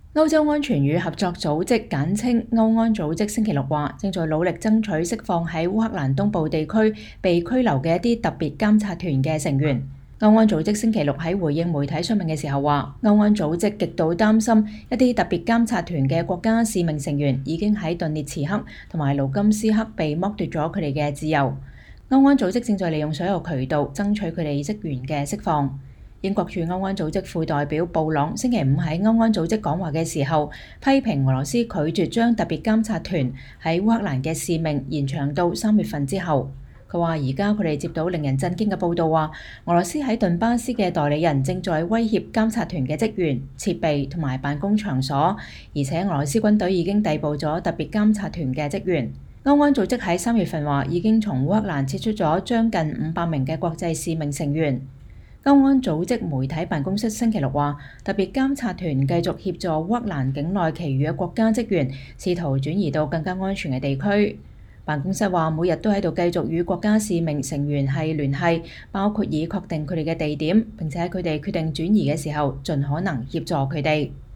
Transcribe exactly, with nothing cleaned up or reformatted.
歐洲安全與合作組織簡稱歐安組織星期六話，正在努力爭取釋放喺烏克蘭東部地區被拘留嘅一啲特別監察團嘅成員。歐安組織星期六喺回應媒體詢問嘅時候話，歐安組織極度擔心一啲特別監察團嘅國家使命成員已經喺頓涅茨克同埋盧甘斯克被剝奪咗佢哋嘅自由。歐安組織正在利用所有渠道爭取佢哋職員嘅釋放。英國駐歐安組織副代表布朗星期五喺歐安組織講話嘅時候，批評俄羅斯拒絕將特別監察團喺烏克蘭嘅使命延長到三月份之後。佢話：而家佢哋接到令人震驚嘅報道，話俄羅斯喺頓巴斯嘅代理人正在威脅監察團嘅職員、設備同埋辦公場所，而且俄羅斯軍隊已經逮捕咗特別監察團嘅職員。歐安組織喺三月份話已經從烏克蘭撤出咗將近五百名嘅國際使命成員。歐安組織媒體辦公室星期六話，特別監察團繼續協助烏克蘭境內其餘嘅國家職員試圖轉移到更加安全嘅地區。辦公室話，每日都喺度繼續與國家使命成員係聯繫，包括以確定佢哋嘅地點，並且喺佢哋決定轉移嘅時候，盡可能協助佢哋。